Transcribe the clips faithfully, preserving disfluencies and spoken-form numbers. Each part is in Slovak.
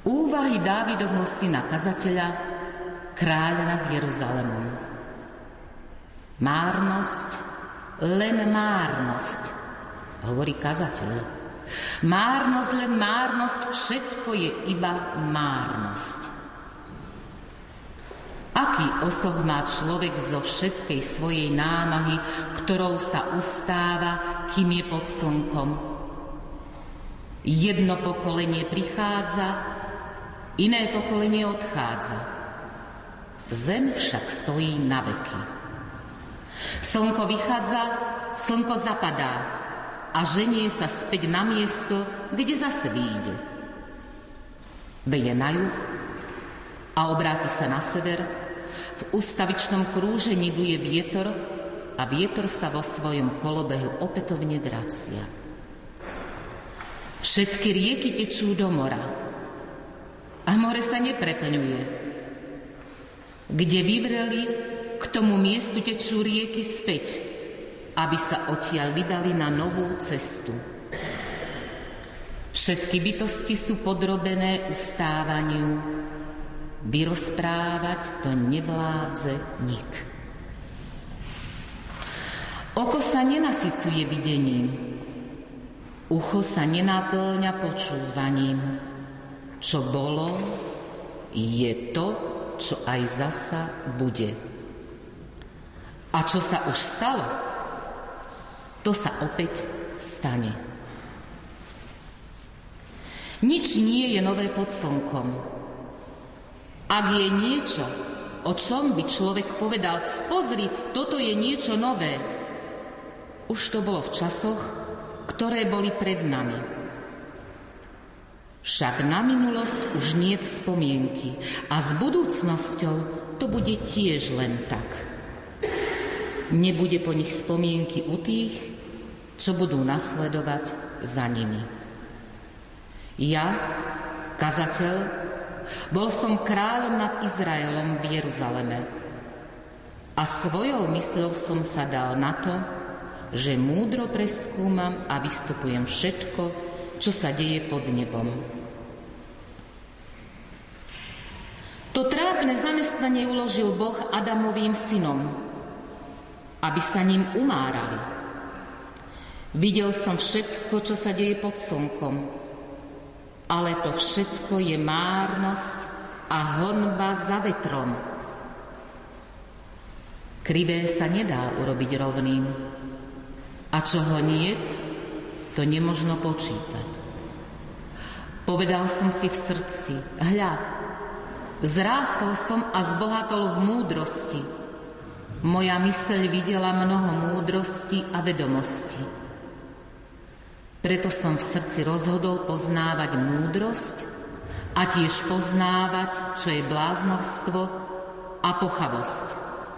Úvahy Dávidovho syna kazateľa, kráľa nad Jeruzalemom. Márnosť, len márnosť, hovorí kazateľ. Márnosť, len márnosť, všetko je iba márnosť. Aký osoh má človek zo všetkej svojej námahy, ktorou sa ustáva, kým je pod slnkom? Jedno pokolenie prichádza, iné pokolenie odchádza. Zem však stojí na veky. Slnko vychádza, slnko zapadá a ženie sa späť na miesto, kde zase vyjde. Veje na juh a obráti sa na sever, v ustavičnom krúžení duje vietor a vietor sa vo svojom kolobehu opätovne dracia. Všetky rieky tečú do mora a more sa nepreplňuje. Kde vyvreli, k tomu miestu tečú rieky späť, aby sa odtiaľ vydali na novú cestu. Všetky bytosti sú podrobené ustávaniu. Vyrozprávať to nevládze nik. Oko sa nenasycuje videním, ucho sa nenaplňa počúvaním. Čo bolo, je to, čo aj zasa bude. A čo sa už stalo, to sa opäť stane. Nič nie je nové pod slnkom. Ak je niečo, o čom by človek povedal, pozri, toto je niečo nové, už to bolo v časoch, ktoré boli pred nami. Však na minulosť už niet spomienky a s budúcnosťou to bude tiež len tak. Nebude po nich spomienky u tých, čo budú nasledovať za nimi. Ja, kazateľ, bol som kráľom nad Izraelom v Jeruzaleme a svojou mysľou som sa dal na to, že múdro preskúmam a vystupujem všetko, čo sa deje pod nebom. To trápne zamestnanie uložil Boh Adamovým synom, aby sa ním umárali. Videl som všetko, čo sa deje pod slnkom, ale to všetko je márnosť a honba za vetrom. Krivé sa nedá urobiť rovným, a čo ho niet, to nemožno počítať. Povedal som si v srdci, hľa, vzrástol som a zbohatol v múdrosti. Moja myseľ videla mnoho múdrosti a vedomosti. Preto som v srdci rozhodol poznávať múdrosť a tiež poznávať, čo je bláznovstvo a pochabosť.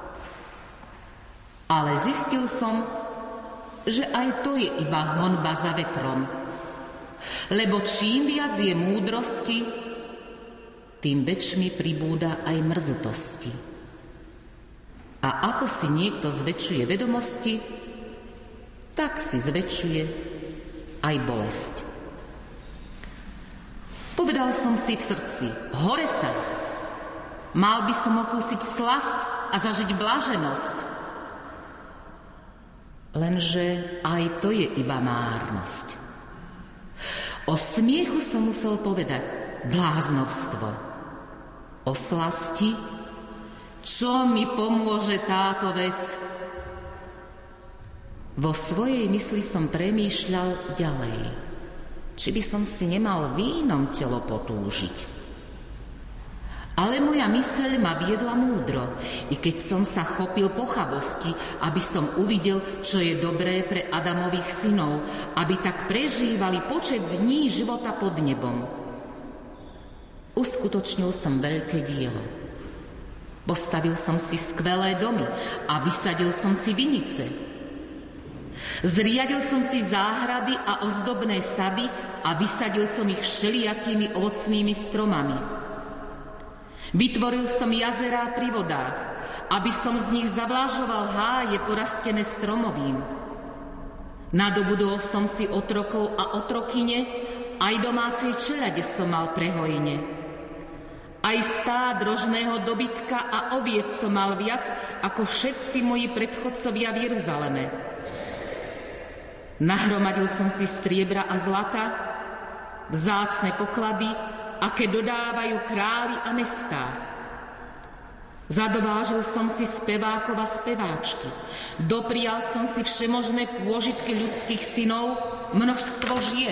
Ale zistil som, že aj to je iba honba za vetrom. Lebo čím viac je múdrosti, tým väčšmi pribúda aj mrzutosti. A ako si niekto zväčšuje vedomosti, tak si zväčšuje aj bolesť. Povedal som si v srdci, hore sa, mal by som okúsiť slasť a zažiť blaženosť. Lenže aj to je iba márnosť. O smiechu som musel povedať bláznovstvo. O slasti, čo mi pomôže táto vec? Vo svojej mysli som premýšľal ďalej, či by som si nemal vínom telo potúžiť. Ale moja myseľ ma viedla múdro, i keď som sa chopil pochabosti, aby som uvidel, čo je dobré pre Adamových synov, aby tak prežívali počet dní života pod nebom. Uskutočnil som veľké dielo. Postavil som si skvelé domy a vysadil som si vinice. Zriadil som si záhrady a ozdobné sady a vysadil som ich všelijakými ovocnými stromami. Vytvoril som jazerá pri vodách, aby som z nich zavlažoval háje porastené stromovým. Nadobudol som si otrokov a otrokyne aj domácej čeľade som mal prehojne. Aj stád rožného dobytka a oviec som mal viac, ako všetci moji predchodcovia v Jeruzaleme. Nahromadil som si striebra a zlata, vzácne poklady, aké dodávajú králi a mestá. Zadovážil som si spevákov a speváčky. Doprial som si všemožné pôžitky ľudských synov, množstvo žien.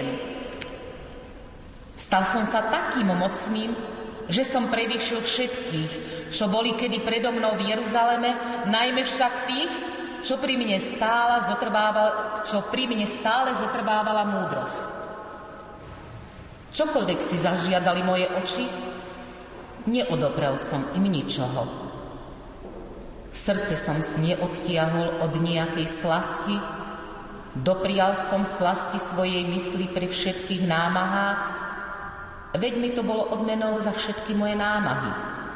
Stal som sa takým mocným, že som prevýšil všetkých, čo boli kedy predo mnou v Jeruzaleme, najmä však tých, čo pri mne stále zotrvávala, čo pri mne stále zotrvávala múdrosť. Čokoľvek si zažiadali moje oči, neodoprel som im ničoho. Srdce som si neodtiahol od nejakej slasky, doprial som slasky svojej mysli pri všetkých námahách, veď mi to bolo odmenou za všetky moje námahy.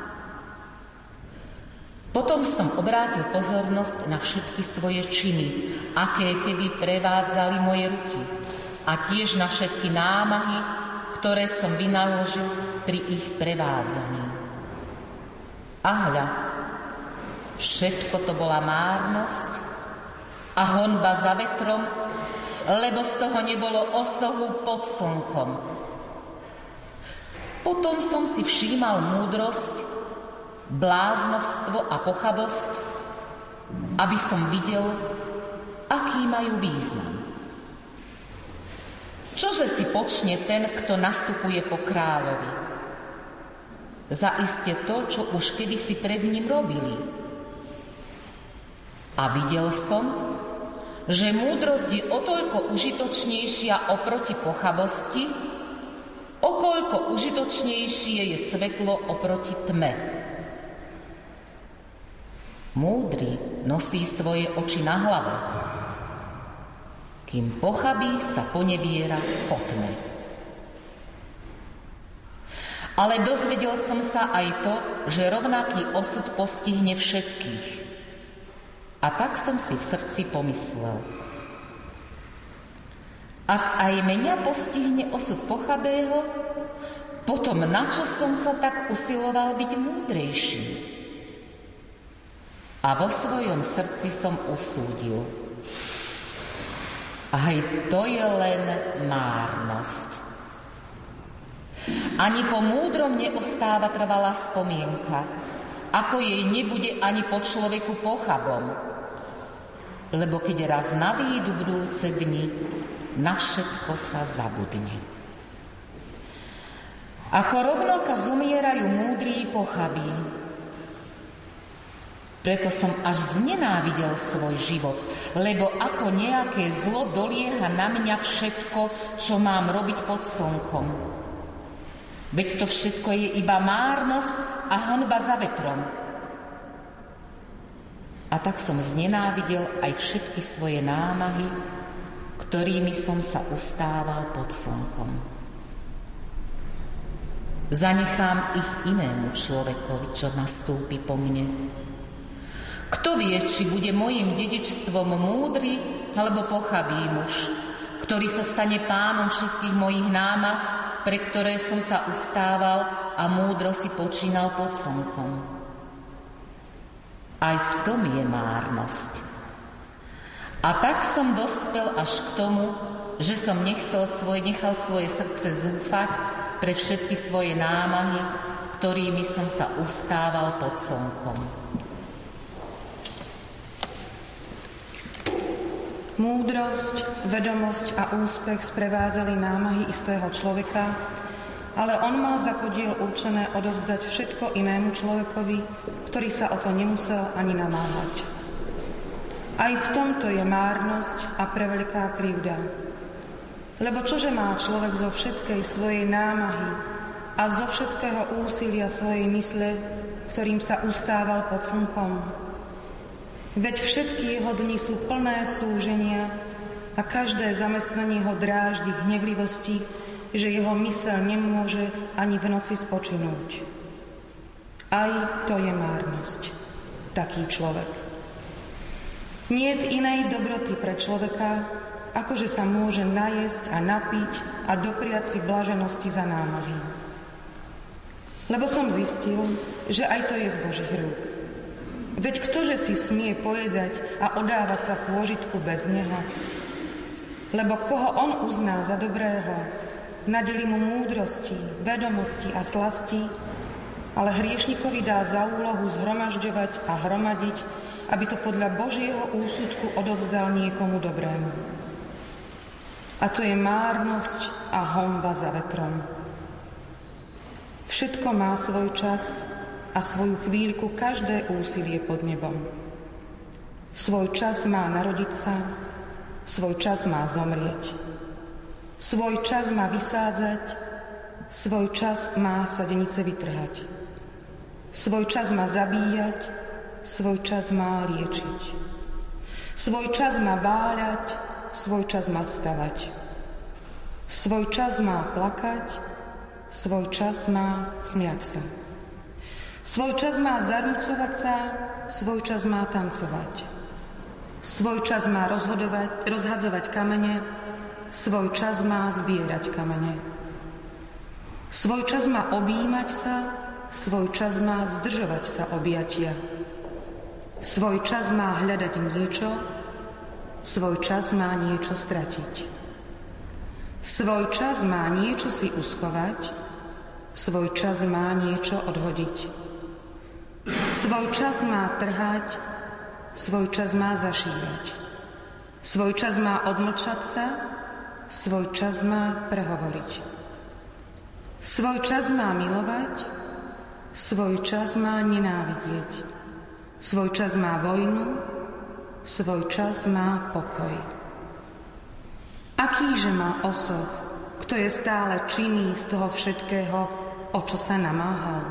Potom som obrátil pozornosť na všetky svoje činy, aké kedy prevádzali moje ruky, a tiež na všetky námahy, ktoré som vynaložil pri ich prevádzaní. A hľa, všetko to bola márnosť a honba za vetrom, lebo z toho nebolo osohu pod slnkom. Potom som si všímal múdrosť, bláznovstvo a pochabosť, aby som videl, aký majú význam. Čože si počne ten, kto nastupuje po kráľovi? Zaiste to, čo už kedysi pred ním robili. A videl som, že múdrosť je o toľko užitočnejšia oproti pochabosti, okoľko užitočnejšie je svetlo oproti tme. Múdry nosí svoje oči na hlave, kým pochabý sa poneviera po tme. Ale dozvedel som sa aj to, že rovnaký osud postihne všetkých. A tak som si v srdci pomyslel. Ak aj mňa postihne osud pochabého, potom na čo som sa tak usiloval byť múdrejší? A vo svojom srdci som usúdil. Aj to je len márnosť. Ani po múdrom neostáva trvalá spomienka, ako jej nebude ani po človeku pochabom. Lebo keď raz nadídu budúce dni, na všetko sa zabudne. Ako rovnako zomierajú múdri pochabí. Preto som až znenávidel svoj život, lebo ako nejaké zlo dolieha na mňa všetko, čo mám robiť pod slnkom. Veď to všetko je iba márnosť a honba za vetrom. A tak som znenávidel aj všetky svoje námahy, ktorými som sa ustával pod slnkom. Zanechám ich inému človekovi, čo nastúpi po mne. Kto vie, či bude mojím dedičstvom múdry alebo pochabý muž, ktorý sa stane pánom všetkých mojich námah, pre ktoré som sa ustával a múdro si počínal pod slnkom. Aj v tom je márnosť. A tak som dospel až k tomu, že som nechcel svoj, nechal svoje srdce zúfať pre všetky svoje námahy, ktorými som sa ustával pod slnkom. Múdrosť, vedomosť a úspech sprevádzali námahy istého človeka, ale on mal za podiel určené odovzdať všetko inému človekovi, ktorý sa o to nemusel ani namáhať. Aj v tomto je márnosť a preveľká krivda. Lebo čože má človek zo všetkej svojej námahy a zo všetkého úsilia svojej mysle, ktorým sa ustával pod slnkom? Veď všetky jeho dni sú plné súženia a každé zamestnanie ho dráždi hnevlivosti, že jeho myseľ nemôže ani v noci spočinúť. Aj to je márnosť, taký človek. Niet inej dobroty pre človeka, akože sa môže najesť a napiť a dopriať si blaženosti za námahy. Lebo som zistil, že aj to je z Božích rúk. Veď ktože si smie pojedať a odávať sa pôžitku bez neho? Lebo koho on uzná za dobrého, nadelí mu múdrosti, vedomosti a slasti, ale hriešnikovi dá za úlohu zhromažďovať a hromadiť, aby to podľa Božieho úsudku odovzdal niekomu dobrému. A to je márnosť a honba za vetrom. Všetko má svoj čas a svoju chvíľku každé úsilie pod nebom. Svoj čas má narodiť sa, svoj čas má zomrieť. Svoj čas má vysádzať, svoj čas má sadenice vytrhať. Svoj čas má zabíjať, svoj čas má liečiť. Svoj čas má váľať, svoj čas má stavať. Svoj čas má plakať, svoj čas má smiať sa. Svoj čas má zarúcovať sa, svoj čas má tancovať. Svoj čas má rozhodovať, rozhadzovať kamene, svoj čas má zbierať kamene. Svoj čas má objímať sa, svoj čas má zdržovať sa objatia. Svoj čas má hľadať niečo, svoj čas má niečo stratiť. Svoj čas má niečo si uschovať, svoj čas má niečo odhodiť. Svoj čas má trhať, svoj čas má zašívať. Svoj čas má odmlčať sa, svoj čas má prehovoriť. Svoj čas má milovať, svoj čas má nenávidieť. Svoj čas má vojnu, svoj čas má pokoj. Akýže má osoch, kto je stále činný z toho všetkého, o čo sa namáhal?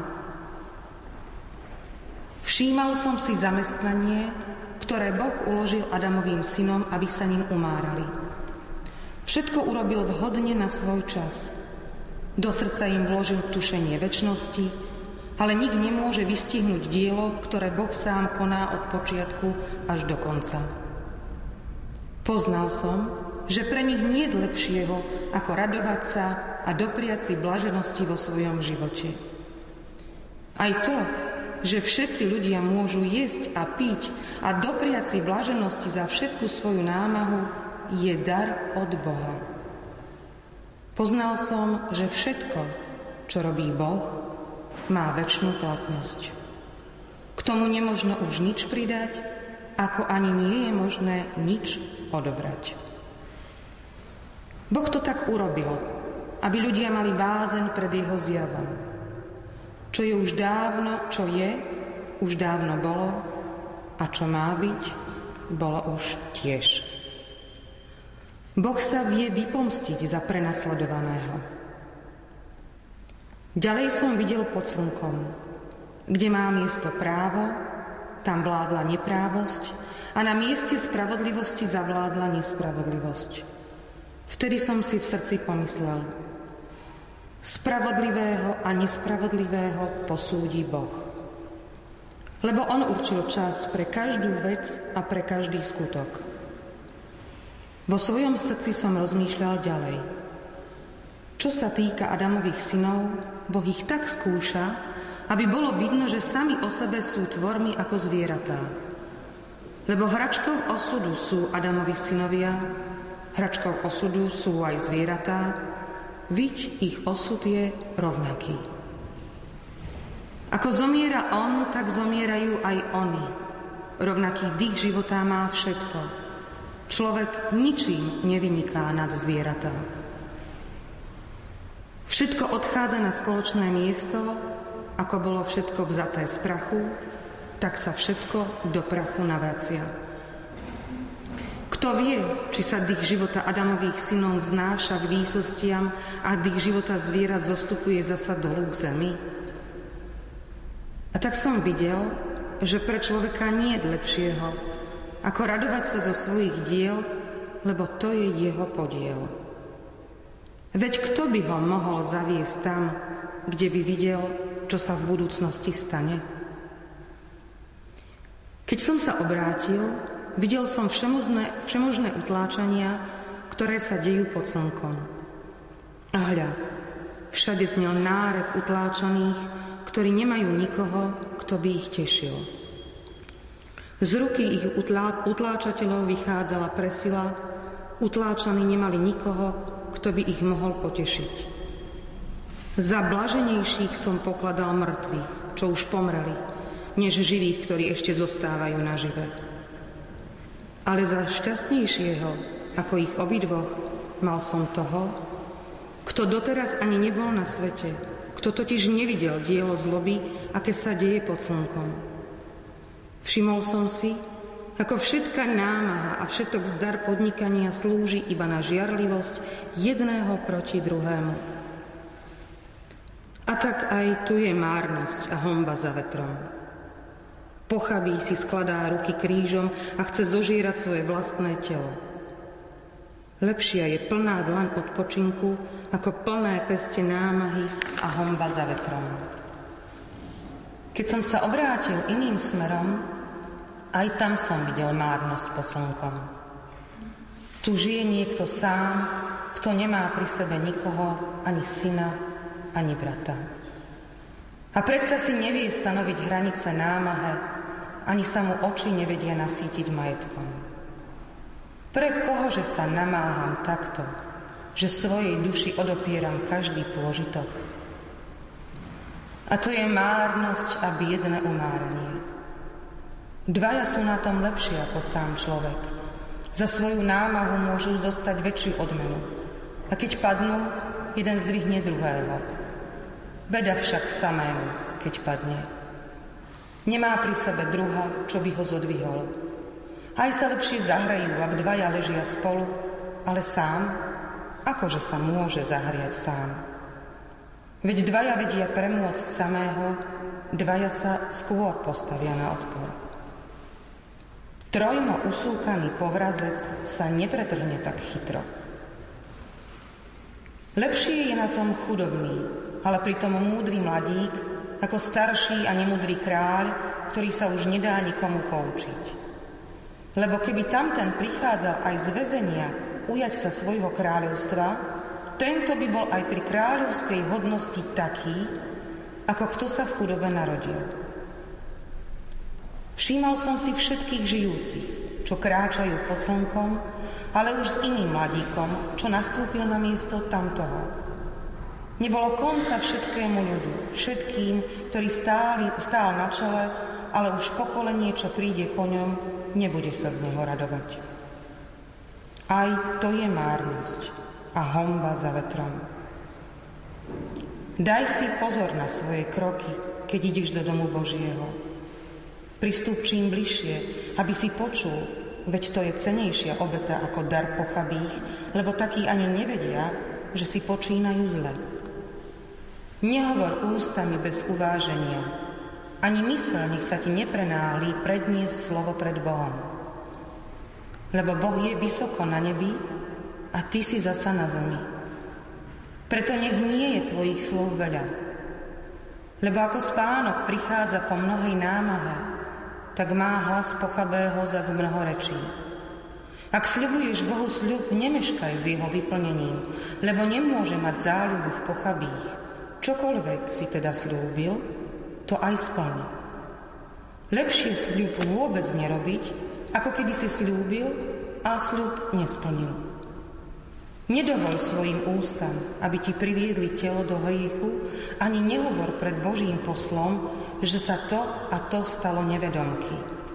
Všímal som si zamestnanie, ktoré Boh uložil Adamovým synom, aby sa ním umárali. Všetko urobil vhodne na svoj čas. Do srdca im vložil tušenie večnosti, ale nik nemôže vystihnúť dielo, ktoré Boh sám koná od počiatku až do konca. Poznal som, že pre nich nie je lepšieho, ako radovať sa a dopriať si blaženosti vo svojom živote. Aj to, že všetci ľudia môžu jesť a piť a dopriať si blaženosti za všetku svoju námahu, je dar od Boha. Poznal som, že všetko, čo robí Boh, má večnú platnosť. K tomu nemožno už nič pridať, ako ani nie je možné nič odobrať. Boh to tak urobil, aby ľudia mali bázeň pred jeho zjavom. Čo je už dávno, čo je, už dávno bolo a čo má byť, bolo už tiež. Boh sa vie vypomstiť za prenasledovaného. Ďalej som videl pod slnkom, kde má miesto právo, tam vládla neprávosť a na mieste spravodlivosti zavládla nespravodlivosť. Vtedy som si v srdci pomyslel, spravodlivého a nespravodlivého posúdi Boh. Lebo on určil čas pre každú vec a pre každý skutok. Vo svojom srdci som rozmýšľal ďalej. Čo sa týka Adamových synov, Boh ich tak skúša, aby bolo vidno, že sami o sebe sú tvormi ako zvieratá. Lebo hračkou osudu sú Adamovi synovia, hračkou osudu sú aj zvieratá, viď ich osud je rovnaký. Ako zomiera on, tak zomierajú aj oni. Rovnaký dých života má všetko. Človek ničím nevyniká nad zvieratá. Všetko odchádza na spoločné miesto, ako bolo všetko vzaté z prachu, tak sa všetko do prachu navracia. Kto vie, či sa dých života Adamových synov vznáša k výsostiam a dých života zvierat zostupuje zasa dolu k zemi? A tak som videl, že pre človeka nie je lepšieho, ako radovať sa zo svojich diel, lebo to je jeho podiel. Veď kto by ho mohol zaviesť tam, kde by videl, čo sa v budúcnosti stane? Keď som sa obrátil, videl som všemožné, všemožné utláčania ktoré sa dejú pod slnkom. A hľa, všade znel nárek utláčaných, ktorí nemajú nikoho, kto by ich tešil. Z ruky ich utlá, utláčateľov vychádzala presila, utláčaní nemali nikoho, kto by ich mohol potešiť. Za blaženejších som pokladal mŕtvych, čo už pomreli, než živých, ktorí ešte zostávajú nažive. Ale za šťastnejšieho, ako ich obidvoch, mal som toho, kto doteraz ani nebol na svete, kto totiž nevidel dielo zloby, aké sa deje pod slnkom. Všimol som si, ako všetká námaha a všetok zdar podnikania slúži iba na žiarlivosť jedného proti druhému. A tak aj tu je márnosť a honba za vetrom. Pochabí si skladá ruky krížom a chce zožierať svoje vlastné telo. Lepšia je plná dlaň odpočinku, ako plné peste námahy a honba za vetrom. Keď som sa obrátil iným smerom, aj tam som videl márnosť pod slnkom. Tu žije niekto sám, kto nemá pri sebe nikoho, ani syna, ani brata. A predsa si nevie stanoviť hranice námahe, ani sa mu oči nevedia nasýtiť majetkom. Pre kohože sa namáham takto, že svojej duši odopieram každý pôžitok? A to je márnosť a biedne umáranie. Dvaja sú na tom lepšie ako sám človek. Za svoju námahu môžu dostať väčšiu odmenu. A keď padnú, jeden zdvihne druhého. Beda však samému, keď padne. Nemá pri sebe druha, čo by ho zodvihol. Aj sa lepšie zahrejú, ak dvaja ležia spolu, ale sám, akože sa môže zahriať sám. Veď dvaja vedia premôcť samého, dvaja sa skôr postavia na odpor. Trojmo usúkaný povrazec sa nepretrhne tak chytro. Lepšie je na tom chudobný, ale pritom múdry mladík, ako starší a nemúdry kráľ, ktorý sa už nedá nikomu poučiť. Lebo keby tamten prichádzal aj z väzenia ujať sa svojho kráľovstva, tento by bol aj pri kráľovskej hodnosti taký, ako kto sa v chudobe narodil. Všímal som si všetkých žijúcich, čo kráčajú pod slnkom, ale už s iným mladíkom, čo nastúpil na miesto tamtoho. Nebolo konca všetkému ľudu, všetkým, ktorí stáli, stál na čele, ale už pokolenie, čo príde po ňom, nebude sa z neho radovať. Aj to je márnosť a honba za vetrom. Daj si pozor na svoje kroky, keď ideš do domu Božieho. Pristup čím bližšie, aby si počul, veď to je cenejšia obeta ako dar pochabých, lebo takí ani nevedia, že si počínajú zle. Nehovor ústami bez uváženia, ani myseľ nech sa ti neprenáhli predniesť slovo pred Bohom. Lebo Boh je vysoko na nebi a ty si zasa na zemi. Preto nech nie je tvojich slov veľa. Lebo ako spánok prichádza po mnohej námahe, tak má hlas pochabého zas mnoho rečí. Ak sľubuješ Bohu sľub, nemeškaj s jeho vyplnením, lebo nemôže mať záľubu v pochabých. Čokoľvek si teda sľúbil, to aj splní. Lepšie sľub vôbec nerobiť, ako keby si sľúbil a sľub nesplnil. Nedovol svojim ústam, aby ti priviedli telo do hriechu, ani nehovor pred Božím poslom, že sa to a to stalo nevedomky.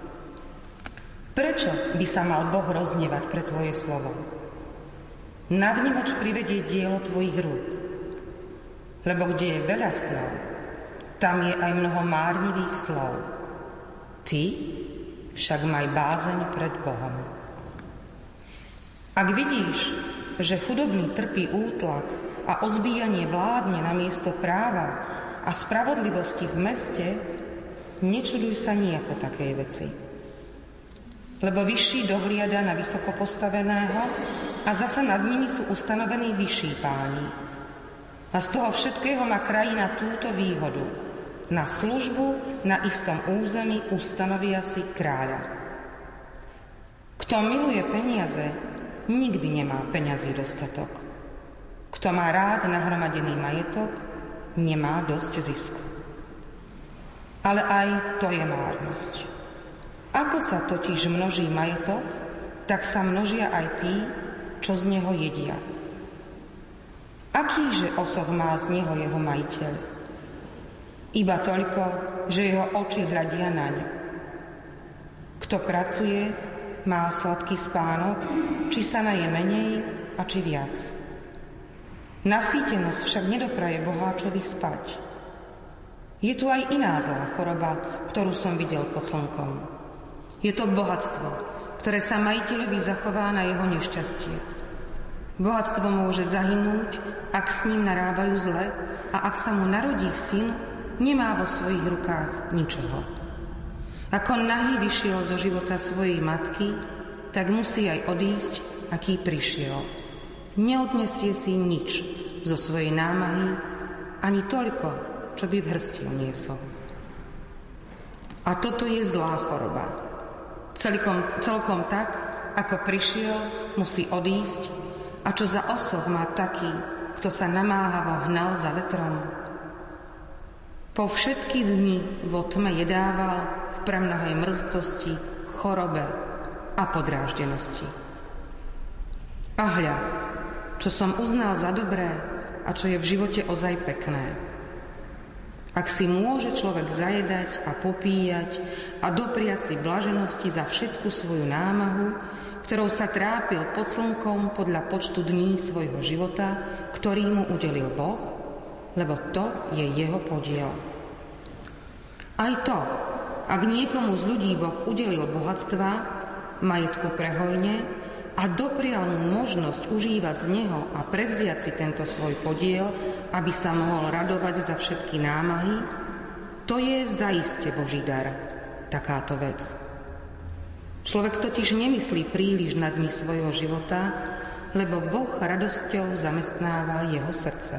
Prečo by sa mal Boh roznevať pre tvoje slovo? Navnímač privedie dielo tvojich rúk. Lebo kde je veľa snov, tam je aj mnoho márnivých slov. Ty však maj bázeň pred Bohom. Ak vidíš, že chudobný trpí útlak a ozbíjanie vládne namiesto práva a spravodlivosti v meste, nečuduj sa nijako takej veci. Lebo vyšší dohliada na vysoko postaveného a zasa nad nimi sú ustanovení vyšší páni. A z toho všetkého má krajina túto výhodu. Na službu na istom území ustanovia si kráľa. Kto miluje peniaze, nikdy nemá peňazí dostatok. Kto má rád nahromadený majetok, nemá dosť zisku. Ale aj to je márnosť. Ako sa totiž množí majetok, tak sa množia aj tí, čo z neho jedia. Akýže osoh má z neho jeho majiteľ? Iba toľko, že jeho oči hľadia naň. Kto pracuje, má sladký spánok, či sa naje menej a či viac. Nasýtenosť však nedopraje boháčovi spať. Je tu aj iná zlá choroba, ktorú som videl pod slnkom. Je to bohatstvo, ktoré sa majiteľovi zachová na jeho nešťastie. Bohatstvo môže zahynúť, ak s ním narábajú zle, a ak sa mu narodí syn, nemá vo svojich rukách ničoho. Ako nahý vyšiel zo života svojej matky, tak musí aj odísť, aký prišiel. Neodnesie si nič zo svojej námahy, ani toľko, čo by v hrsti uniesol. A toto je zlá choroba. Celkom, celkom tak, ako prišiel, musí odísť, a čo za osoh má taký, kto sa namáhavo hnal za vetrom. Po všetky dni vo tme jedával v premnohej mrzutosti, chorobe a podráždenosti. A hľa, čo som uznal za dobré a čo je v živote ozaj pekné. Ak si môže človek zajedať a popíjať a dopriať si blaženosti za všetku svoju námahu, ktorou sa trápil pod slnkom podľa počtu dní svojho života, ktorý mu udelil Boh, lebo to je jeho podiel. Aj to, ak niekomu z ľudí Boh udelil bohatstva, majetku prehojne a doprial mu možnosť užívať z neho a prevziať si tento svoj podiel, aby sa mohol radovať za všetky námahy, to je zaiste Boží dar, takáto vec. Človek totiž nemyslí príliš na dni svojho života, lebo Boh radosťou zamestnáva jeho srdce.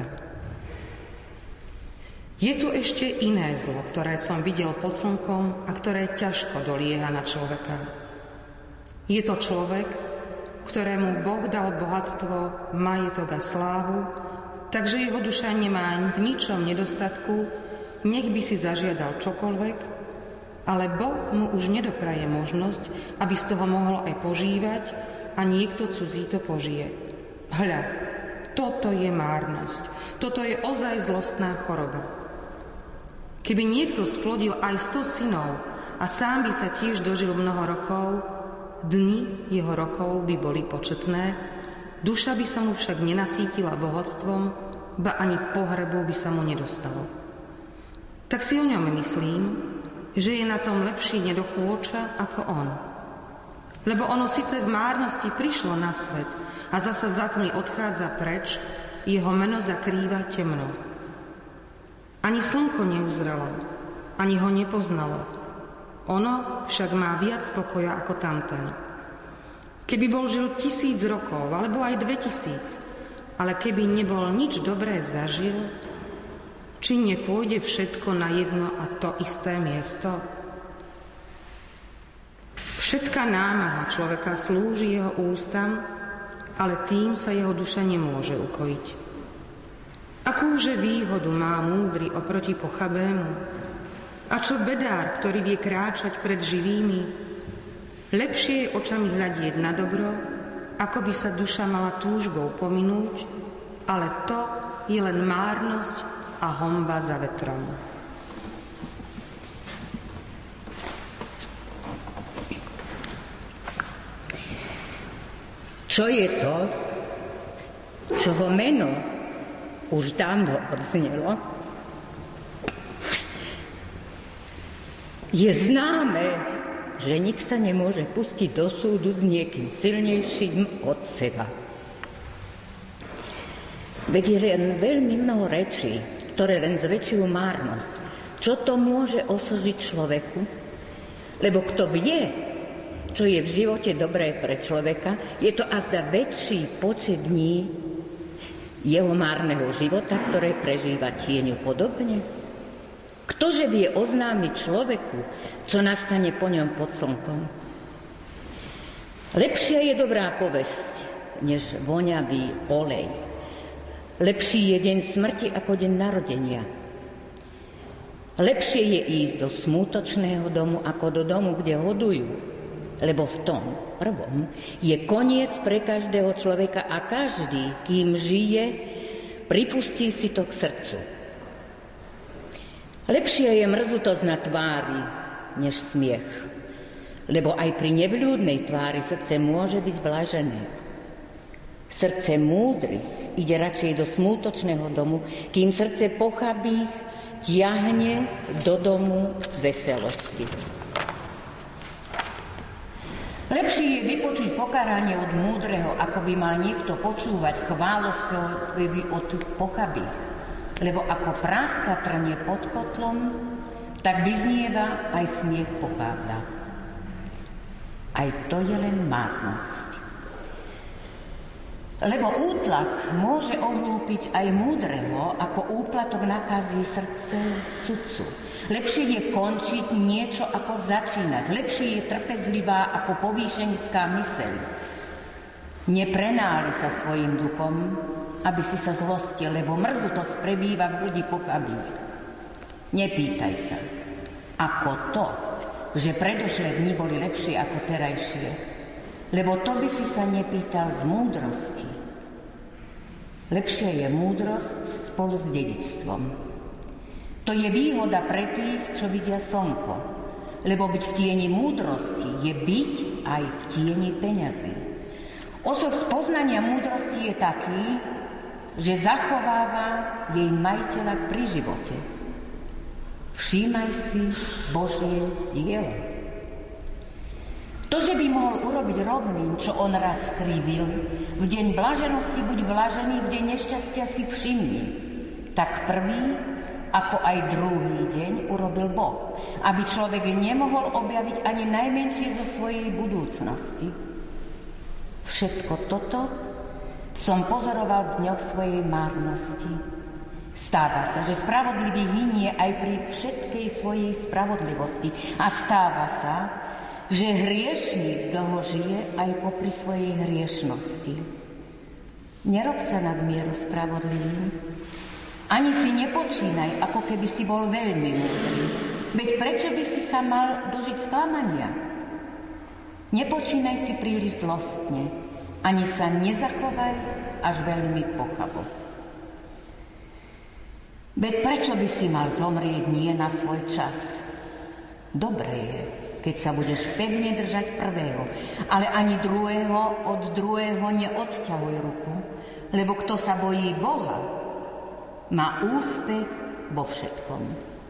Je tu ešte iné zlo, ktoré som videl pod slnkom a ktoré ťažko dolieha na človeka. Je to človek, ktorému Boh dal bohatstvo, majetok a slávu, takže jeho duša nemá v ničom nedostatku, nech by si zažiadal čokoľvek, ale Boh mu už nedopraje možnosť, aby z toho mohol aj požívať a niekto cudzí to požije. Hľa, toto je márnosť. Toto je ozaj zlostná choroba. Keby niekto splodil aj sto synov a sám by sa tiež dožil mnoho rokov, dni jeho rokov by boli početné, duša by sa mu však nenasítila bohatstvom, ba ani pohrebu by sa mu nedostalo. Tak si o ňom myslím, že je na tom lepší nedochôča ako on. Lebo ono síce v márnosti prišlo na svet a zasa za tmy odchádza preč, jeho meno zakrýva temno. Ani slnko neuzrelo, ani ho nepoznalo. Ono však má viac pokoja ako tamten. Keby bol žil tisíc rokov, alebo aj dve tisíc, ale keby nebol nič dobré zažil, či nepôjde všetko na jedno a to isté miesto? Všetká námaha človeka slúži jeho ústam, ale tým sa jeho duša nemôže ukojiť. Akúže výhodu má múdry oproti pochabému? A čo bedár, ktorý vie kráčať pred živými? Lepšie je očami hľadieť na dobro, ako by sa duša mala túžbou pominúť, ale to je len márnosť a honba za vetrom. Čo je to, čoho meno už dávno odznelo? Je známe, že nik sa nemôže pustiť do súdu s niekým silnejším od seba. Veď je len veľmi mnoho rečí, ktoré len zväčšujú márnosť. Čo to môže osožiť človeku? Lebo kto vie, čo je v živote dobré pre človeka, je to azda väčší počet dní jeho márneho života, ktoré prežíva tieňu podobne. Ktože vie oznámiť človeku, čo nastane po ňom pod slnkom? Lepšia je dobrá povesť než voňavý olej. Lepší je deň smrti ako deň narodenia. Lepšie je ísť do smútočného domu ako do domu, kde hodujú, lebo v tom prvom je koniec pre každého človeka a každý, kým žije, pripustí si to k srdcu. Lepšie je mrzutosť na tvári, než smiech, lebo aj pri nevľúdnej tvári srdce môže byť blažené. Srdce múdrych ide radšej do smútočného domu, kým srdce pochabých tiahne do domu veselosti. Lepšie je vypočuť pokaranie od múdreho, ako by mal niekto počúvať chválospevy od pochabých. Lebo ako práska trnie pod kotlom, tak vyznieva aj smiech pochábľa. Aj to je len márnosť. Lebo útlak môže ohlúpiť aj múdreho, ako úplatok nakazí srdce sudcu. Lepšie je končiť niečo, ako začínať. Lepšie je trpezlivá, ako povýšenická myseľ. Neprenáli sa svojim duchom, aby si sa zlostil, lebo mrzutosť prebýva v hrudi pochabých. Nepýtaj sa, ako to, že predošlé dni boli lepšie ako terajšie, lebo to by si sa nepýtal z múdrosti. Lepšia je múdrosť spolu s dedičstvom. To je výhoda pre tých, čo vidia slnko, lebo byť v tieni múdrosti je byť aj v tieni peňazí. Osoch spoznania múdrosti je taký, že zachováva jej majiteľa pri živote. Všímaj si Božie dielo. To, že by mohol urobiť rovným, čo on raz skrivil, v deň blaženosti buď blažený, v deň nešťastia si všimni. Tak prvý, ako aj druhý deň urobil Boh, aby človek nemohol objaviť ani najmenšie zo svojej budúcnosti. Všetko toto som pozoroval v dňoch svojej márnosti. Stáva sa, že spravodlivý hynie aj pri všetkej svojej spravodlivosti. A stáva sa, že hriešnik dlho žije aj popri svojej hriešnosti. Nerob sa nad mieru spravodlivým, ani si nepočínaj, ako keby si bol veľmi múdry. Veď prečo by si sa mal dožiť sklamania? Nepočínaj si príliš zlostne, ani sa nezachovaj až veľmi pochabo. Veď prečo by si mal zomrieť nie na svoj čas? Dobre je, keď sa budeš pevne držať prvého, ale ani druhého od druhého neodťahuj ruku, lebo kto sa bojí Boha, má úspech vo všetkom.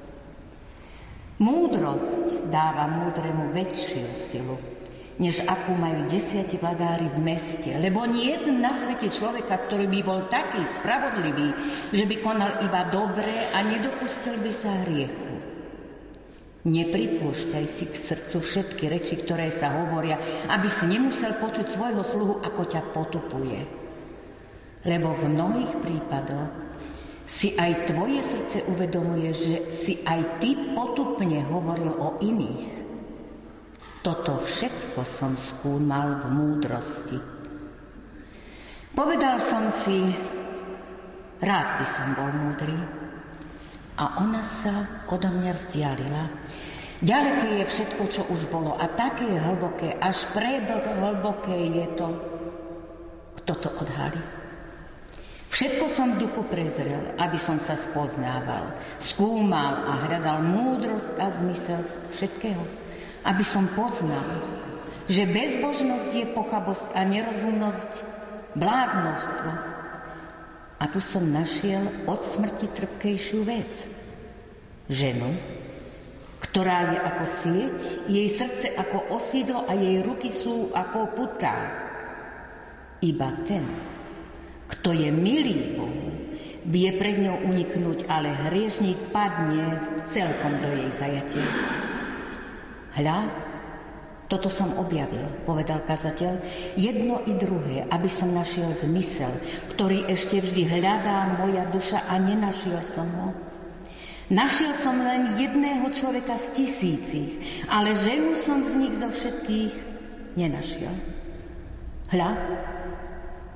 Múdrosť dáva múdremu väčšiu silu, než akú majú desiati vladári v meste, lebo nie je na svete človeka, ktorý by bol taký spravodlivý, že by konal iba dobre a nedopustil by sa hriechu. Nepripúšťaj si k srdcu všetky reči, ktoré sa hovoria, aby si nemusel počuť svojho sluhu, ako ťa potupuje. Lebo v mnohých prípadoch si aj tvoje srdce uvedomuje, že si aj ty potupne hovoril o iných. Toto všetko som skúmal v múdrosti. Povedal som si, rád by som bol múdry, a ona sa odo mňa vzdialila. Ďaleké je všetko, čo už bolo, a také hlboké, až prehlboké je to, kto to odhalí. Všetko som v duchu prezrel, aby som sa spoznával, skúmal a hľadal múdrosť a zmysel všetkého, aby som poznal, že bezbožnosť je pochabosť a nerozumnosť bláznostvo. A tu som našiel od smrti trpkejšiu vec. Ženu, ktorá je ako sieť, jej srdce ako osídlo a jej ruky sú ako putá. Iba ten, kto je milý Bohu, vie pred ňou uniknúť, ale hriešník padne celkom do jej zajatia. Hľa, toto som objavil, povedal kazateľ, jedno i druhé, aby som našiel zmysel, ktorý ešte vždy hľadá moja duša a nenašiel som ho. Našiel som len jedného človeka z tisícich, ale ženu som z nich zo všetkých nenašiel. Hľa,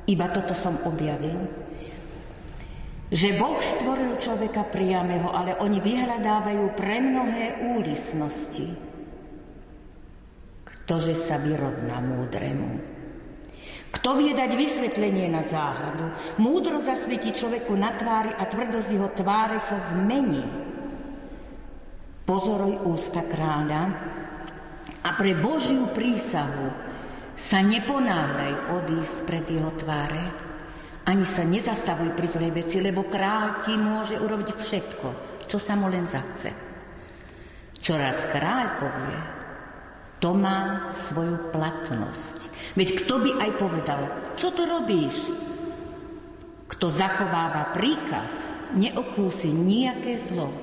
Iba toto som objavil. Že Boh stvoril človeka priameho, ale oni vyhľadávajú pre mnohé úlisnosti. Ktože sa vyrovná múdremu? Kto vie dať vysvetlenie na záhadu? Múdro zasvietí človeku na tvári a tvrdosť jeho tváre sa zmení. Pozoruj ústa kráľa a pre Božiu prísahu sa neponáhľaj odísť pred jeho tváre, ani sa nezastavuj pri zlej veci, lebo kráľ ti môže urobiť všetko, čo sa mu len zachce. Čoraz kráľ povie, to má svoju platnosť. Veď kto by aj povedal, čo to robíš? Kto zachováva príkaz, neokúsi nejaké zlo.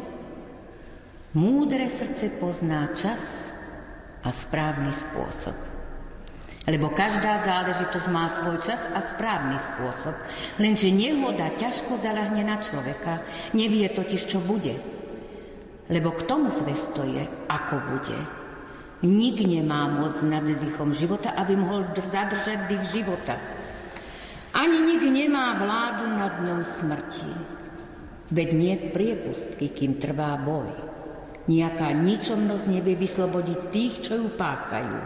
Múdre srdce pozná čas a správny spôsob. Lebo každá záležitosť má svoj čas a správny spôsob. Lenže nehoda ťažko zaľahne na človeka. Nevie totiž, čo bude. Lebo k tomu zvestuje, ako bude. Nik nemá moc nad dýchom života, aby mohol zadržať dých života. Ani nik nemá vládu nad dňom smrti. Veď nie priepustky, kým trvá boj. Nijaká ničomnosť nevie vyslobodiť tých, čo ju páchajú.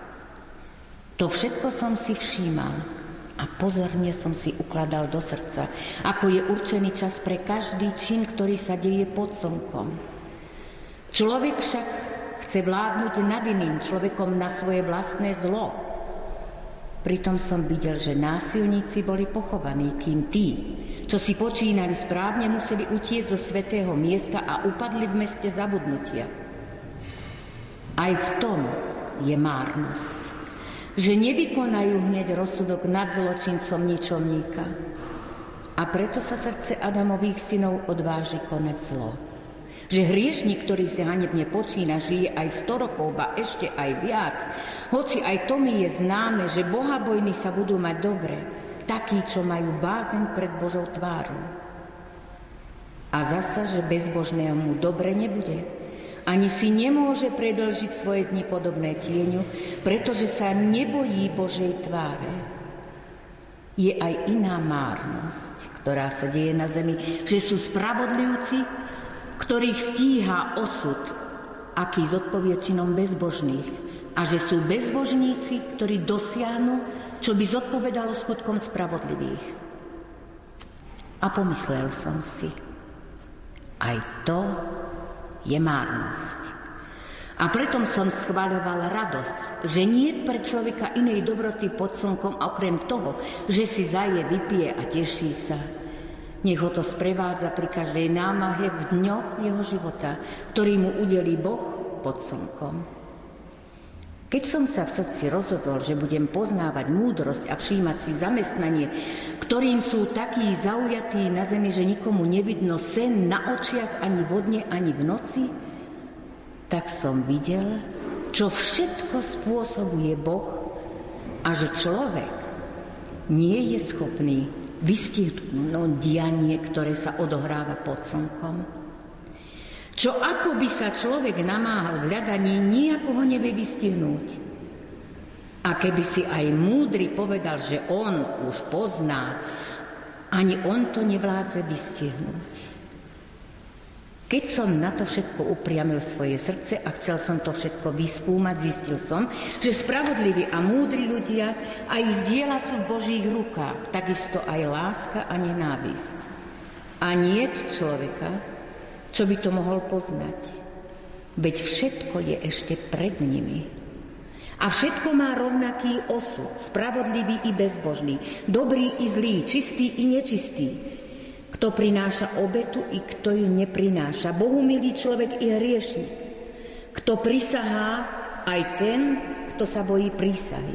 To všetko som si všímal a pozorne som si ukladal do srdca, ako je určený čas pre každý čin, ktorý sa deje pod slnkom. Človek však chce vládnuť nad iným človekom na svoje vlastné zlo. Pritom som videl, že násilníci boli pochovaní, kým tí, čo si počínali správne, museli utiecť zo svätého miesta a upadli v meste zabudnutia. Aj v tom je márnosť, že nevykonajú hneď rozsudok nad zločincom ničomníka. A preto sa srdce Adamových synov odváži konať zlo. Že hriešnik, ktorý si hanebne počína, žije aj sto rokov, ba ešte aj viac. Hoci aj to mi je známe, že bohabojní sa budú mať dobre, takí, čo majú bázeň pred Božou tvárou. A zasa, že bezbožnému dobre nebude. Ani si nemôže predĺžiť svoje dni podobné tieňu, pretože sa nebojí Božej tváre. Je aj iná márnosť, ktorá sa deje na zemi, že sú spravodlivci, ktorých stíha osud, aký zodpovie činom bezbožných, a že sú bezbožníci, ktorí dosiahnu, čo by zodpovedalo skutkom spravodlivých. A pomyslel som si, aj to je márnosť. A preto som schvaľoval radosť, že nie pre človeka inej dobroty pod slnkom, okrem toho, že si zaje, vypije a teší sa. Nech ho to sprevádza pri každej námahe v dňoch jeho života, ktorý mu udelí Boh pod slnkom. Keď som sa v srdci rozhodol, že budem poznávať múdrosť a všímať si zamestnanie, ktorým sú takí zaujatí na zemi, že nikomu nevidno sen na očiach ani vodne, ani v noci, tak som videl, čo všetko spôsobuje Boh a že človek nie je schopný vystihnúť dianie, ktoré sa odohráva pod slnkom. Čo ako by sa človek namáhal v hľadaní, nijako ho nevie vystihnúť. A keby si aj múdry povedal, že on už pozná, ani on to nevládze vystihnúť. Keď som na to všetko upriamil svoje srdce a chcel som to všetko vyskúmať, zistil som, že spravodliví a múdri ľudia a ich diela sú v Božích rukách, takisto aj láska a nenávisť. A niet človeka, čo by to mohol poznať. Veď všetko je ešte pred nimi. A všetko má rovnaký osud, spravodlivý i bezbožný, dobrý i zlý, čistý i nečistý. Kto prináša obetu i kto ju neprináša. Bohumilý človek i hriešnik. Kto prisahá, aj ten, kto sa bojí prísahy.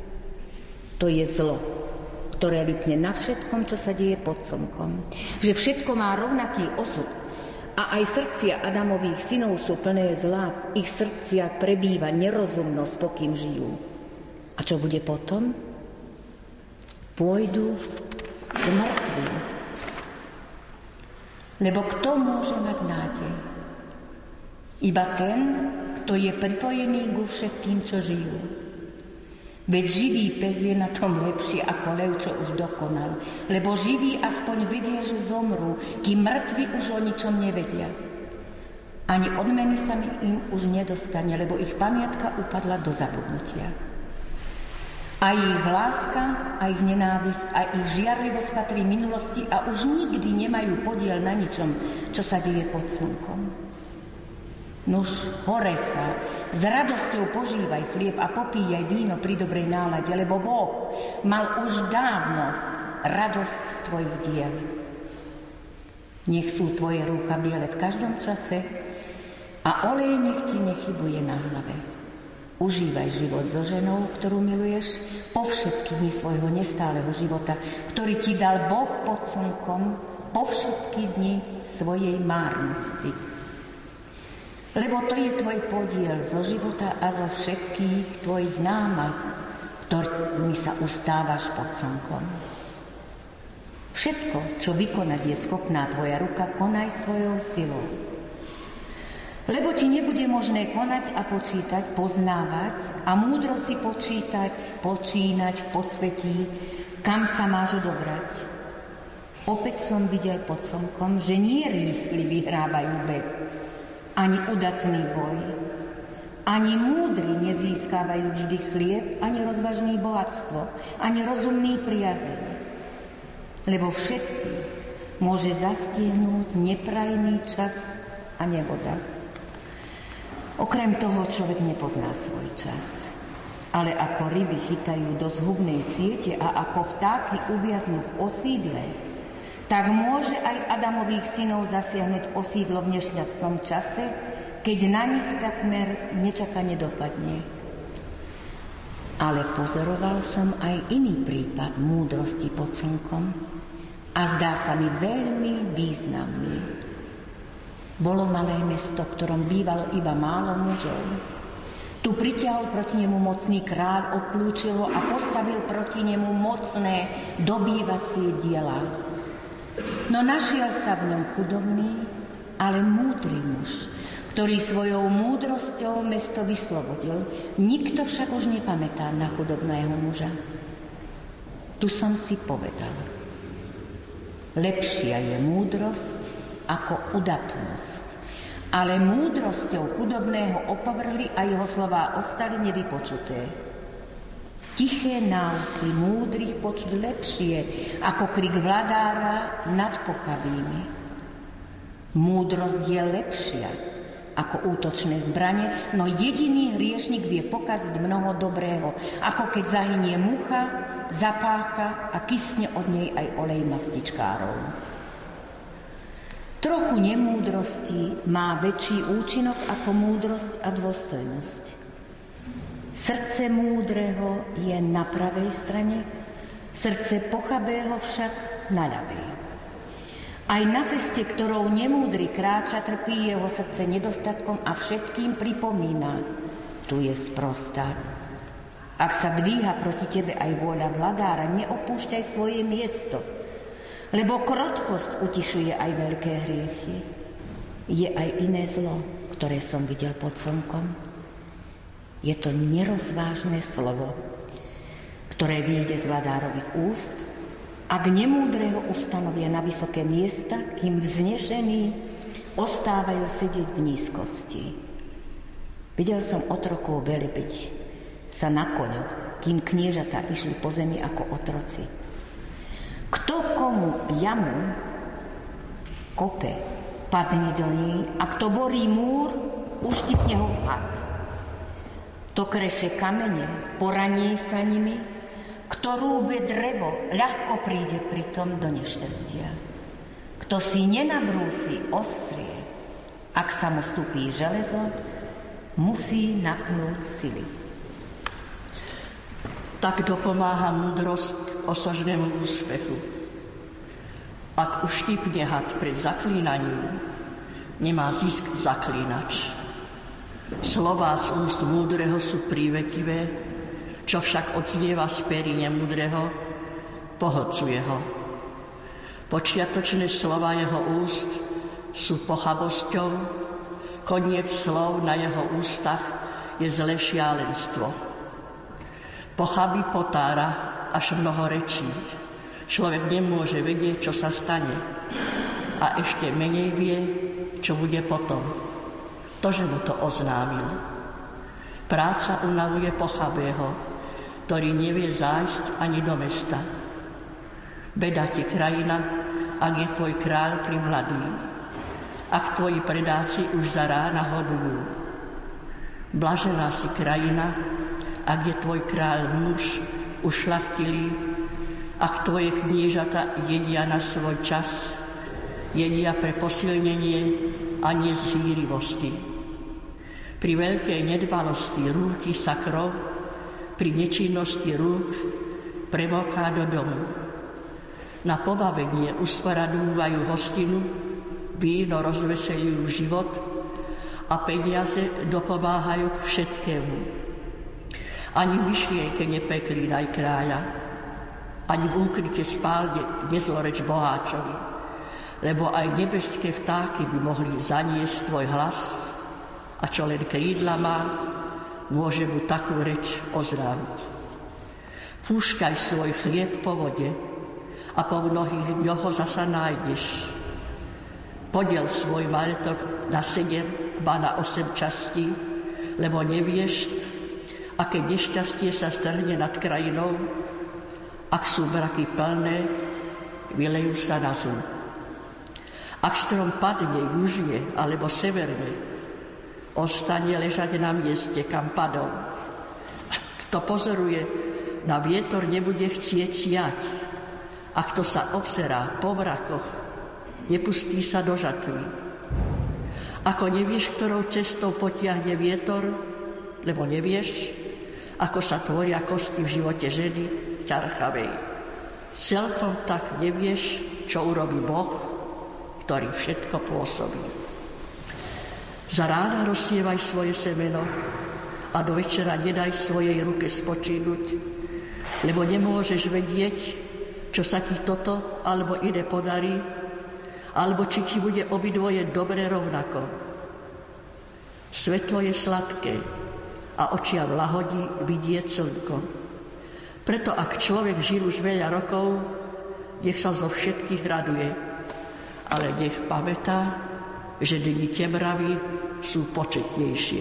To je zlo, ktoré lipne na všetkom, čo sa deje pod slnkom. Že všetko má rovnaký osud. A aj srdcia Adamových synov sú plné zla. V ich srdciach prebýva nerozumnosť, pokým žijú. A čo bude potom? Pôjdu k mŕtvým. Lebo kto môže mať nádej? Iba ten, kto je pripojený ku všetkým, čo žijú. Veď živý pes je na tom lepší ako lev, čo už dokonal. Lebo živí aspoň vedia, že zomrú, kým mŕtvi už o ničom nevedia. Ani odmeny sa mi im už nedostane, lebo ich pamiatka upadla do zabudnutia. A ich láska, a ich nenávisť, a ich žiarlivosť patrí minulosti a už nikdy nemajú podiel na ničom, čo sa deje pod slnkom. Nuž, hore sa, s radosťou požívaj chlieb a popíjaj víno pri dobrej nálade, lebo Boh mal už dávno radosť z tvojich diel. Nech sú tvoje rúcha biele v každom čase a olej nech ti nechybuje na hlave. Užívaj život so ženou, ktorú miluješ, po všetky dni svojho nestáleho života, ktorý ti dal Boh pod slnkom, po všetky dni svojej márnosti. Lebo to je tvoj podiel zo života a zo všetkých tvojich námah, ktorými sa ustávaš pod slnkom. Všetko, čo vykonať je schopná tvoja ruka, konaj svojou silou. Lebo ti nebude možné konať a počítať, poznávať a múdro si počítať, počínať v podsvetí, kam sa máš odobrať. Opäť som videl pod slnkom, že nie rýchli vyhrávajú beh, ani udatný boj, ani múdri nezískávajú vždy chlieb, ani rozvážný bohatstvo, ani rozumný priazeň. Lebo všetkých môže zastihnúť neprajný čas a nehoda. Okrem toho človek nepozná svoj čas. Ale ako ryby chytajú do zhubnej siete a ako vtáky uviaznú v osídle, tak môže aj Adamových synov zasiahnuť osídlo v nešťastnom čase, keď na nich takmer nečakane dopadne. Ale pozoroval som aj iný prípad múdrosti pod slnkom a zdá sa mi veľmi významný. Bolo malé mesto, v ktorom bývalo iba málo mužov. Tu pritiahol proti nemu mocný kráľ, obklúčil ho a postavil proti nemu mocné dobývacie diela. No našiel sa v ňom chudobný, ale múdry muž, ktorý svojou múdrosťou mesto vyslobodil. Nikto však už nepamätá na chudobného muža. Tu som si povedal, lepšia je múdrosť ako udatnosť, ale múdrosťou chudobného opovrhli a jeho slová ostali nevypočuté. Tiché náuky múdrych počuť lepšie ako krik vladára nad pochabými. Múdrosť je lepšia ako útočné zbrane, no jediný hriešnik vie pokaziť mnoho dobrého, ako keď zahynie mucha, zapácha a kysne od nej aj olej mastičkárov. Trochu nemúdrosti má väčší účinok ako múdrosť a dôstojnosť. Srdce múdreho je na pravej strane, srdce pochabého však na ľavej. Aj na ceste, ktorou nemúdry kráča, trpí jeho srdce nedostatkom a všetkým pripomína, tu je sprosták. Ak sa dvíha proti tebe aj vôľa vladára, neopúšťaj svoje miesto, lebo krotkosť utišuje aj veľké hriechy. Je aj iné zlo, ktoré som videl pod slnkom. Je to nerozvážne slovo, ktoré vyjde z vladárových úst, ak nemúdreho ustanovia na vysoké miesta, kým vznešení ostávajú sedieť v nízkosti. Videl som otrokov velebiť sa na koňoch, kým kniežatá išli po zemi ako otroci. Kto komu jamu kope, padne do ní, a kto borí múr, uštipne ho had. To kreše kamene, poraní sa nimi, kto rúbe drevo, ľahko príde pritom do nešťastia. Kto si nenabrúsi ostrie, ak sa mu stúpí železo, musí napnúť sily. Tak dopomáha múdrosť osožnému úspechu. Ak uštípne had pred zaklínaním, nemá zisk zaklínač. Slová z úst múdreho sú prívetivé, čo však odznieva z perí nemúdreho, pohlcuje ho. Počiatočné slova jeho úst sú pochabosťou, koniec slov na jeho ústach je zlé šialenstvo. Pochabí potára až mnoho rečí. Človek nemôže vedieť, čo sa stane. A ešte menej vie, čo bude potom. To, že mu to oznámil. Práca unavuje pochabého, ktorý nevie zájsť ani do mesta. Beda ti krajina, ak je tvoj kráľ primladý, ak tvoji predáci už za rána hodujú. Blažená si krajina, ak je tvoj kráľ muž ušľachtilý, ak tvoje kniežata jedia na svoj čas, jedia pre posilnenie a nie z hýrivosti. Pri veľkej nedbalosti rúti sa krv, pri nečinnosti rúk premoká do domu. Na pobavenie usporadúvajú hostinu, víno rozveseľujú život a peniaze dopomáhajú k všetkému. Ani myšlienke nepreklínaj kráľa, ani v úkryte spálne nezloreč boháčovi, lebo aj nebeské vtáky by mohli zaniesť tvoj hlas a čo len krídla má, môže mu takú reč oznámiť. Púšťaj svoj chlieb po vode a po mnohých dňoch ho zasa nájdeš. Podiel svoj majetok na sedem, ba na osem častí, lebo nevieš, aké nešťastie sa strhne nad krajinou, ak sú mraky plné, vylejú sa na zem. Ak strom padne južne alebo severne, ostane ležať na mieste, kam padol. Kto pozoruje, na vietor nebude chcieť siať. A kto sa obzerá po mrakoch, nepustí sa do žatvy. Ako nevieš, ktorou cestou potiahne vietor, lebo nevieš, ako sa tvoria kosti v živote ženy ťarchavej. Celkom tak nevieš, čo urobí Boh, ktorý všetko pôsobí. Za rána rozsievaj svoje semeno a do večera nedaj svojej ruke spočínuť, lebo nemôžeš vedieť, čo sa ti toto alebo iné podarí, alebo či ti bude obidvoje dobre rovnako. Svetlo je sladké a očiam lahodí vidieť slnko. Preto ak človek žil už veľa rokov, nech sa zo všetkých raduje, ale nech pamätá, že dni temravy sú početnejšie.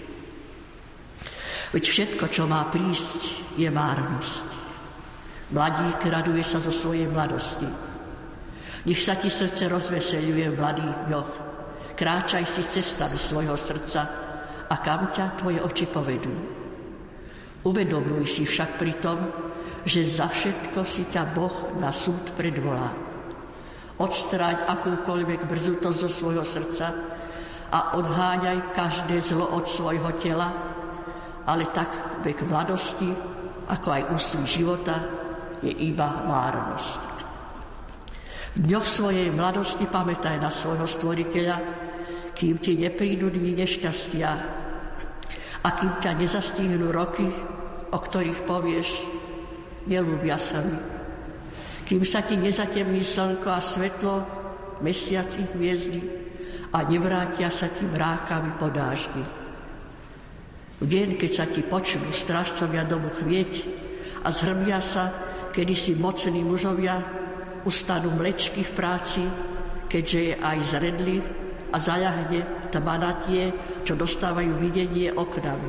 Veď všetko, čo má prísť, je márnosť. Mladík raduje sa zo svojej mladosti. Nech sa ti srdce rozveseľuje v mladých dňoch. Kráčaj si cestami svojho srdca a kam ťa tvoje oči povedú. Uvedomuj si však pri tom, že za všetko si ťa Boh na súd predvolá. Odstráň akúkoľvek brzutosť zo svojho srdca a odháňaj každé zlo od svojho tela, ale tak vek mladosti, ako aj úsvih života, je iba márnosť. V dňoch svojej mladosti pamätaj na svojho stvoriteľa, kým ti neprídu dni nešťastia a kým ťa nezastihnú roky, o ktorých povieš, neľúbia sa mi. Kým sa ti nezatemní slnko a svetlo, mesiaci, hviezdy a nevrátia sa ti mrákami po dáždi. V deň, keď sa ti počnú strážcovia domu chvieť a zhrbia sa kedysi mocní mužovia, ustanú mlečky v práci, keďže je aj zredli a zaľahne tma na tie, čo dostávajú videnie oknami.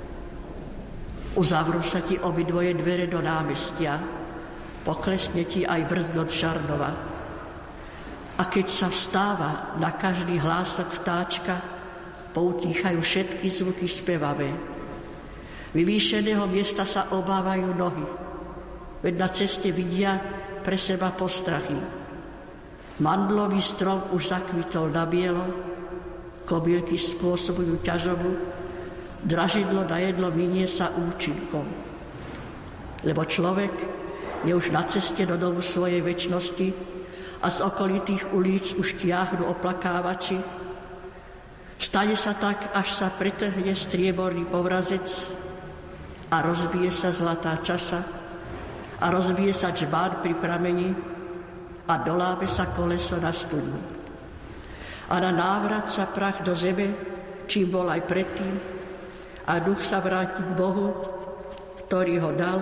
Uzavrú sa ti obidvoje dvere do námestia, poklesne ti aj vrzgot Šarnova. A keď sa vstáva na každý hlások vtáčka, poutíchajú všetky zvuky spevavé. Vyvýšeného miesta sa obávajú nohy, veď na ceste vidia pre seba postrachy. Mandlový strom už zakvitol na bielo, kobylky spôsobujú ťažobu, dražidlo na jedlo minie sa účinkom. Lebo človek je už na ceste do domu svojej večnosti a z okolitých ulic už tiahnu oplakávači. Stane sa tak, až sa pretrhne strieborný povrazec a rozbije sa zlatá čaša a rozbije sa džbán pri prameni a doláme sa koleso na studni. A na návrat sa prach do zeme, čím bol aj predtým, a duch sa vráti k Bohu, ktorý ho dal.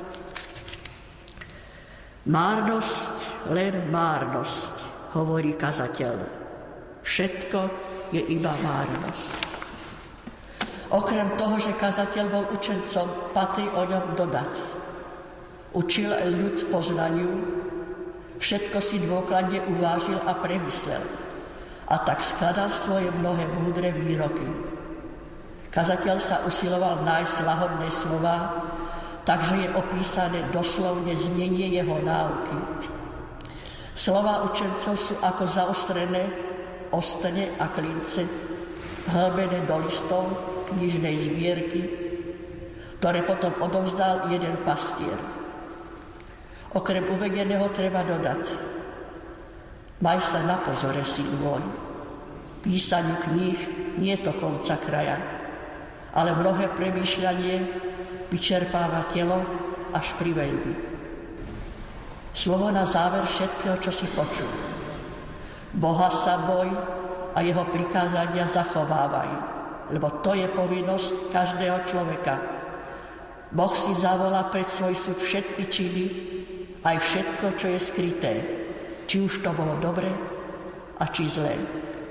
Márnosť, len márnosť, hovorí kazateľ. Všetko je iba márnosť. Okrem toho, že kazateľ bol učencom, patrí o ňom dodať. Učil ľud poznaniu, všetko si dôkladne uvážil a premyslel. A tak skladal svoje mnohé múdre výroky. Kazateľ sa usiloval nájsť lahodné slová, takže je opísané doslovne znenie jeho náuky. Slová učencov sú ako zaostrené ostne a klince, hlbené do listov knižnej zbierky, ktoré potom odovzdal jeden pastier. Okrem uvedeného treba dodať: maj sa na pozore, syn môj. Písaniu kníh nie je to konca kraja, ale mnohé premýšľanie vyčerpáva telo až pri veľbi. Slovo na záver všetkého, čo si počul. Boha sa boj a jeho prikázania zachovávaj, lebo to je povinnosť každého človeka. Boh si zavolá pred svoj súd všetky činy, aj všetko, čo je skryté, či už to bolo dobre a či zlé.